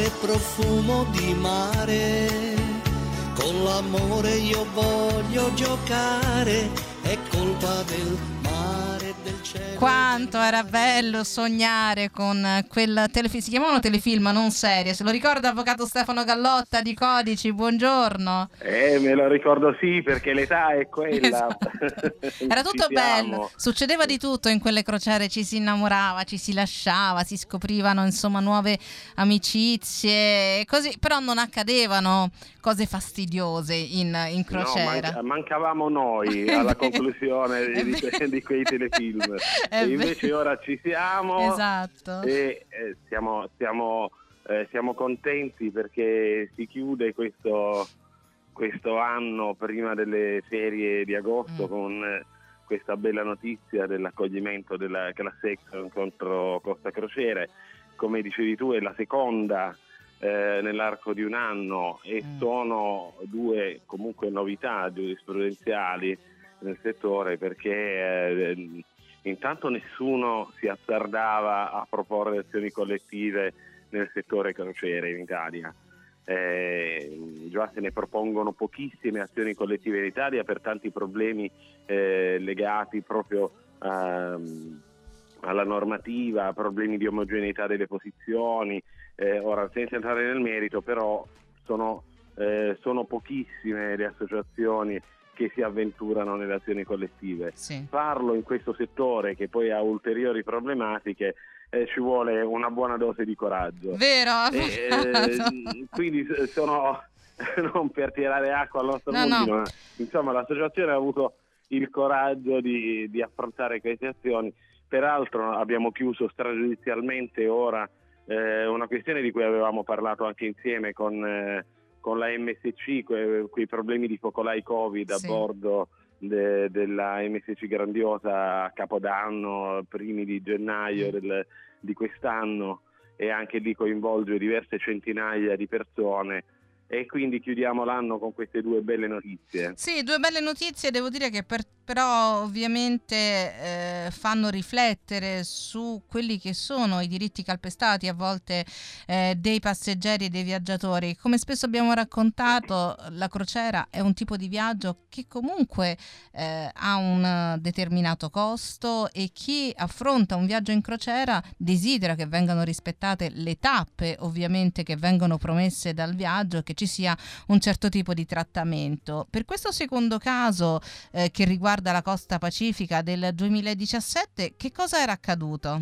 e profumo di mare, con l'amore io voglio giocare, è colpa del mare e del cielo. Quanto era bello sognare con quel telefilm, si chiamavano telefilm, non serie, se lo ricorda avvocato Stefano Gallotta di Codici, buongiorno. Me lo ricordo, sì, perché l'età è quella. Esatto. Era tutto bello, succedeva di tutto in quelle crociere, ci si innamorava, ci si lasciava, si scoprivano insomma nuove amicizie, così, però non accadevano cose fastidiose in crociera. No, mancavamo noi alla conclusione di quei telefilm. E invece ora ci siamo. Esatto. E siamo contenti perché si chiude questo anno prima delle ferie di agosto con questa bella notizia dell'accoglimento della Class Action contro Costa Crociere. Come dicevi tu, è la seconda nell'arco di un anno e sono due comunque novità giurisprudenziali nel settore, perché intanto nessuno si azzardava a proporre azioni collettive nel settore crociere in Italia. Già se ne propongono pochissime azioni collettive in Italia per tanti problemi legati proprio alla normativa, problemi di omogeneità delle posizioni. Ora, senza entrare nel merito, però sono pochissime le associazioni che si avventurano nelle azioni collettive. Sì. Farlo in questo settore che poi ha ulteriori problematiche, ci vuole una buona dose di coraggio. Vero? Quindi sono non per tirare acqua al nostro mulino, ma insomma l'associazione ha avuto il coraggio di affrontare queste azioni. Peraltro abbiamo chiuso stragiudizialmente ora una questione di cui avevamo parlato anche insieme con la MSC, quei problemi di focolai Covid a bordo della MSC Grandiosa a Capodanno, primi di gennaio di quest'anno, e anche lì coinvolge diverse centinaia di persone. E quindi chiudiamo l'anno con queste due belle notizie. Sì, due belle notizie, devo dire che però ovviamente fanno riflettere su quelli che sono i diritti calpestati a volte dei passeggeri e dei viaggiatori. Come spesso abbiamo raccontato, la crociera è un tipo di viaggio che comunque ha un determinato costo, e chi affronta un viaggio in crociera desidera che vengano rispettate le tappe ovviamente che vengono promesse dal viaggio, che ci sia un certo tipo di trattamento. Per questo secondo caso che riguarda la costa pacifica del 2017, che cosa era accaduto?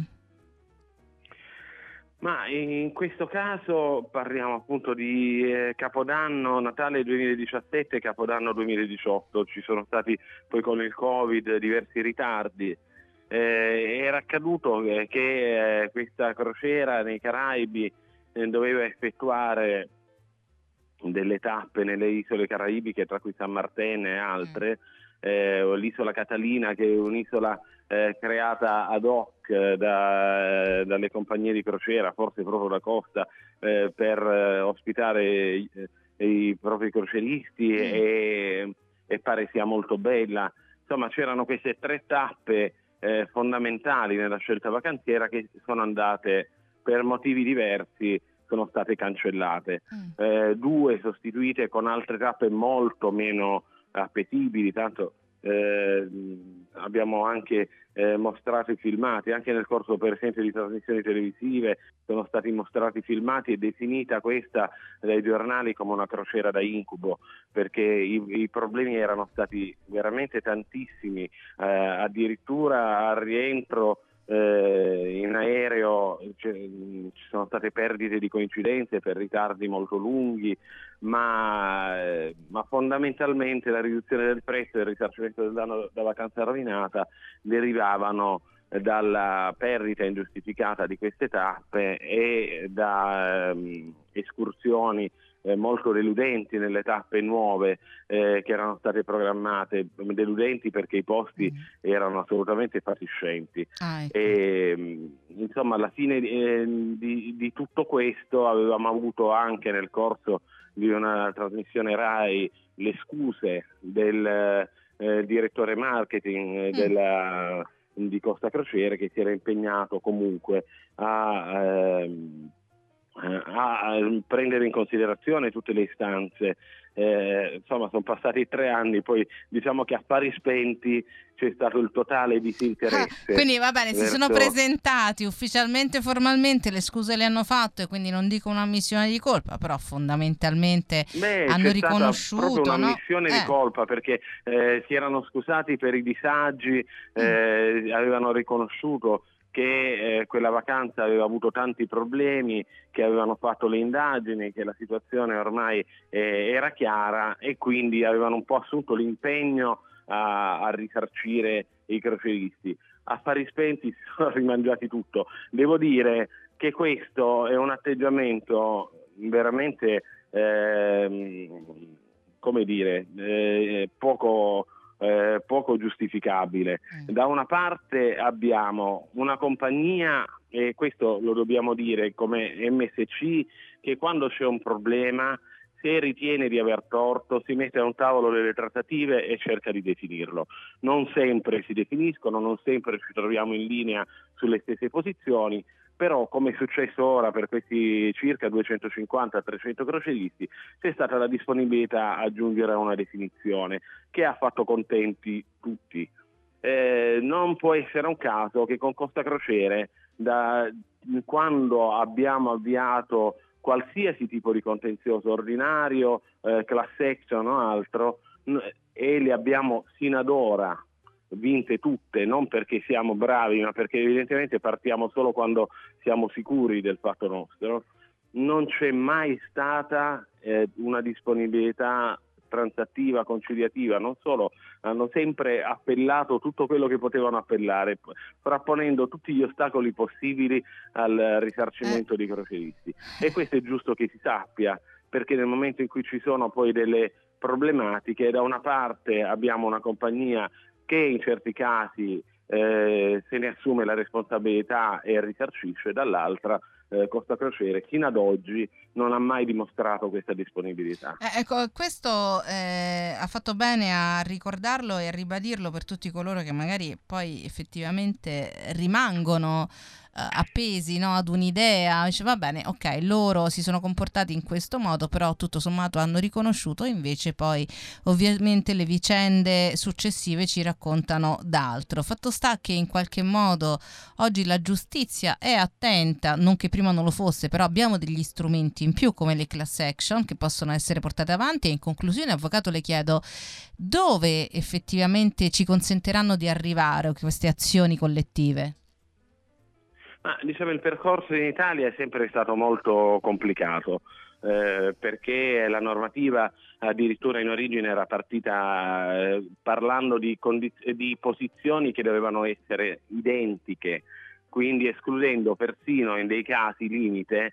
Ma in questo caso parliamo appunto di Capodanno, Natale 2017 e Capodanno 2018. Ci sono stati poi con il Covid diversi ritardi. Era accaduto che questa crociera nei Caraibi doveva effettuare delle tappe nelle isole caraibiche, tra cui San Martino e altre, l'isola Catalina, che è un'isola creata ad hoc dalle compagnie di crociera, forse proprio da Costa, per ospitare i propri croceristi, e pare sia molto bella. Insomma, c'erano queste tre tappe fondamentali nella scelta vacanziera che sono andate, per motivi diversi, sono state cancellate. Due sostituite con altre tappe molto meno appetibili, tanto abbiamo anche mostrato i filmati, anche nel corso per esempio di trasmissioni televisive sono stati mostrati filmati, e definita questa dai giornali come una crociera da incubo, perché i problemi erano stati veramente tantissimi, addirittura al rientro in aereo ci sono state perdite di coincidenze per ritardi molto lunghi, ma fondamentalmente la riduzione del prezzo e il risarcimento del danno da vacanza rovinata derivavano dalla perdita ingiustificata di queste tappe e da escursioni molto deludenti nelle tappe nuove che erano state programmate, deludenti perché i posti erano assolutamente fatiscenti. Ecco. E insomma, alla fine di tutto questo avevamo avuto anche nel corso di una trasmissione RAI le scuse del direttore marketing di Costa Crociere, che si era impegnato comunque a a prendere in considerazione tutte le istanze. Insomma, sono passati 3 anni, poi diciamo che a pari spenti c'è stato il totale disinteresse. Quindi va bene, si sono presentati ufficialmente, formalmente, le scuse le hanno fatte, e quindi non dico un'ammissione di colpa, però fondamentalmente hanno riconosciuto proprio un'ammissione di colpa, perché si erano scusati per i disagi, avevano riconosciuto che quella vacanza aveva avuto tanti problemi, che avevano fatto le indagini, che la situazione ormai era chiara, e quindi avevano un po' assunto l'impegno a risarcire i croceristi. A fari spenti si sono rimangiati tutto. Devo dire che questo è un atteggiamento veramente poco giustificabile. Da una parte abbiamo una compagnia, e questo lo dobbiamo dire, come MSC, che quando c'è un problema, se ritiene di aver torto, si mette a un tavolo delle trattative e cerca di definirlo. Non sempre si definiscono, non sempre ci troviamo in linea sulle stesse posizioni, però come è successo ora per questi circa 250-300 croceristi, c'è stata la disponibilità a giungere a una definizione che ha fatto contenti tutti. Non può essere un caso che con Costa Crociere, quando abbiamo avviato qualsiasi tipo di contenzioso ordinario, class action o altro, e le abbiamo sino ad ora vinte tutte, non perché siamo bravi, ma perché evidentemente partiamo solo quando siamo sicuri del fatto nostro, non c'è mai stata una disponibilità transattiva, conciliativa. Non solo, hanno sempre appellato tutto quello che potevano appellare, frapponendo tutti gli ostacoli possibili al risarcimento dei croceristi, e questo è giusto che si sappia, perché nel momento in cui ci sono poi delle problematiche, da una parte abbiamo una compagnia che in certi casi se ne assume la responsabilità e risarcisce, dall'altra Costa Crociere fino ad oggi non ha mai dimostrato questa disponibilità. Ecco, questo ha fatto bene a ricordarlo e a ribadirlo per tutti coloro che magari poi effettivamente rimangono appesi, no, ad un'idea. Dice, va bene, ok, loro si sono comportati in questo modo, però tutto sommato hanno riconosciuto, invece poi ovviamente le vicende successive ci raccontano d'altro. Fatto sta che in qualche modo oggi la giustizia è attenta, non che prima non lo fosse, però abbiamo degli strumenti in più come le class action che possono essere portate avanti, e in conclusione, avvocato, le chiedo dove effettivamente ci consentiranno di arrivare queste azioni collettive? Diciamo, il percorso in Italia è sempre stato molto complicato, perché la normativa addirittura in origine era partita parlando di posizioni che dovevano essere identiche, quindi escludendo persino in dei casi limite,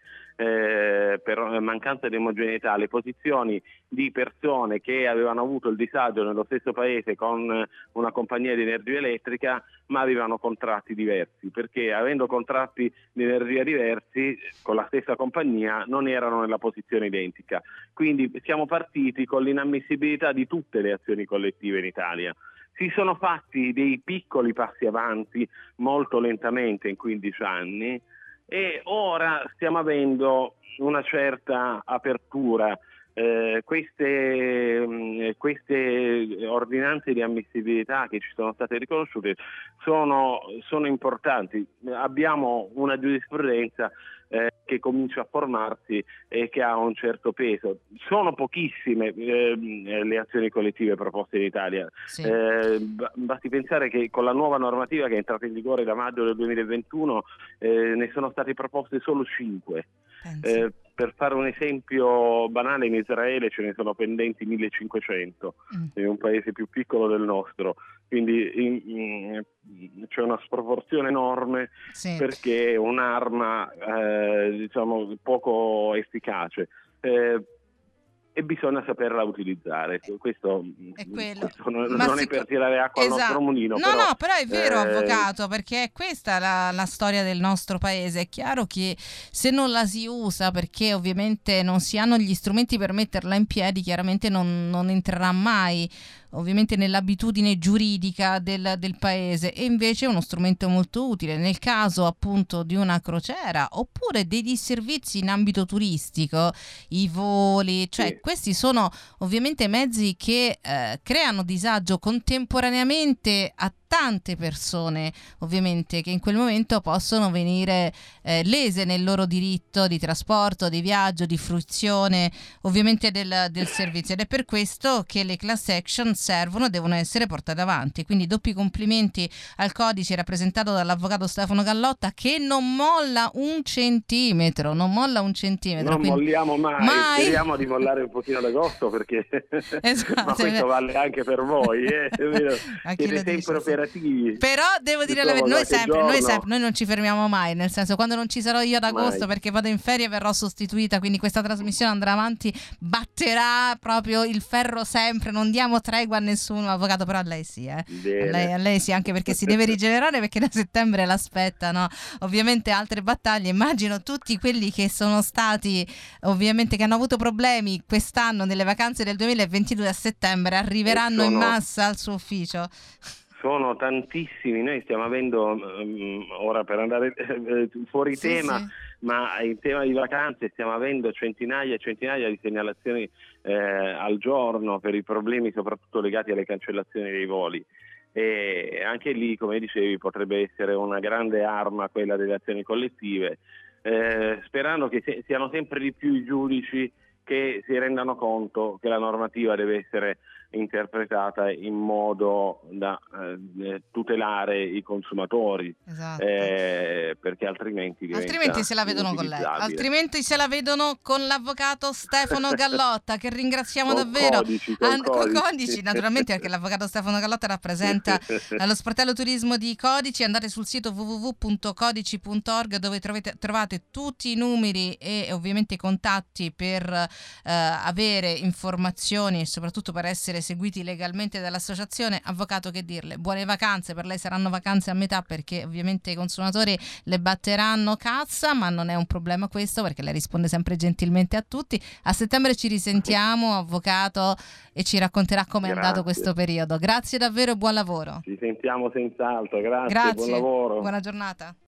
per mancanza di omogeneità, le posizioni di persone che avevano avuto il disagio nello stesso paese con una compagnia di energia elettrica, ma avevano contratti diversi, perché avendo contratti di energia diversi con la stessa compagnia non erano nella posizione identica. Quindi siamo partiti con l'inammissibilità di tutte le azioni collettive in Italia. Si sono fatti dei piccoli passi avanti molto lentamente in 15 anni, e ora stiamo avendo una certa apertura. Queste ordinanze di ammissibilità che ci sono state riconosciute sono importanti. Abbiamo una giurisprudenza che comincia a formarsi e che ha un certo peso. Sono pochissime le azioni collettive proposte in Italia. Sì. Basti pensare che con la nuova normativa che è entrata in vigore da maggio del 2021 ne sono state proposte solo 5. Per fare un esempio banale, in Israele ce ne sono pendenti 1500, è un paese più piccolo del nostro, quindi c'è una sproporzione enorme, sì, perché è un'arma diciamo poco efficace. E bisogna saperla utilizzare. Questo non è per tirare acqua al nostro mulino. Però è vero, avvocato, perché è questa la storia del nostro paese. È chiaro che se non la si usa, perché ovviamente non si hanno gli strumenti per metterla in piedi, chiaramente non entrerà mai ovviamente nell'abitudine giuridica del paese, e invece è uno strumento molto utile nel caso appunto di una crociera oppure dei disservizi in ambito turistico, i voli, cioè Sì. questi sono ovviamente mezzi che creano disagio contemporaneamente a tante persone, ovviamente, che in quel momento possono venire lese nel loro diritto di trasporto, di viaggio, di fruizione ovviamente del servizio, ed è per questo che le class action servono e devono essere portate avanti. Quindi doppi complimenti al codice rappresentato dall'avvocato Stefano Gallotta, che non molla un centimetro. Non Quindi molliamo mai, speriamo di mollare un pochino ad agosto, perché Esatto. ma questo vale anche per voi, A chi lo siete dice, sempre sì. operativi. Però devo dire la Insomma, verità, qualche giorno. noi non ci fermiamo mai, nel senso, quando non ci sarò io ad agosto Mai. perché vado in ferie verrò sostituita, quindi questa trasmissione andrà avanti, batterà proprio il ferro sempre, non diamo tregua a nessuno, avvocato, però a lei sì, Bene. a lei sì, anche perché si deve rigenerare, perché da settembre l'aspettano ovviamente altre battaglie. Immagino tutti quelli che sono stati, ovviamente, che hanno avuto problemi quest'anno nelle vacanze del 2022 a settembre, arriveranno in massa al suo ufficio. Sono tantissimi, noi stiamo avendo, ora per andare fuori Sì, tema, sì. ma in tema di vacanze stiamo avendo centinaia e centinaia di segnalazioni al giorno per i problemi soprattutto legati alle cancellazioni dei voli. E anche lì, come dicevi, potrebbe essere una grande arma quella delle azioni collettive, sperando che siano sempre di più i giudici che si rendano conto che la normativa deve essere interpretata in modo da tutelare i consumatori, Esatto. perché altrimenti se la vedono con lei, inutilizzabile. altrimenti se la vedono con l'avvocato Stefano Gallotta, che ringraziamo Con davvero. con Codici, naturalmente, perché l'avvocato Stefano Gallotta rappresenta lo sportello turismo di Codici. Andate sul sito www.codici.org, dove trovate tutti i numeri e ovviamente i contatti per avere informazioni e soprattutto per essere seguiti legalmente dall'associazione. Avvocato, che dirle? Buone vacanze, per lei saranno vacanze a metà, perché ovviamente i consumatori le batteranno cassa, ma non è un problema questo, perché lei risponde sempre gentilmente a tutti. A settembre ci risentiamo, avvocato, e ci racconterà come è andato questo periodo. Grazie davvero e buon lavoro. Ci sentiamo senz'altro, grazie. Buon lavoro. Buona giornata.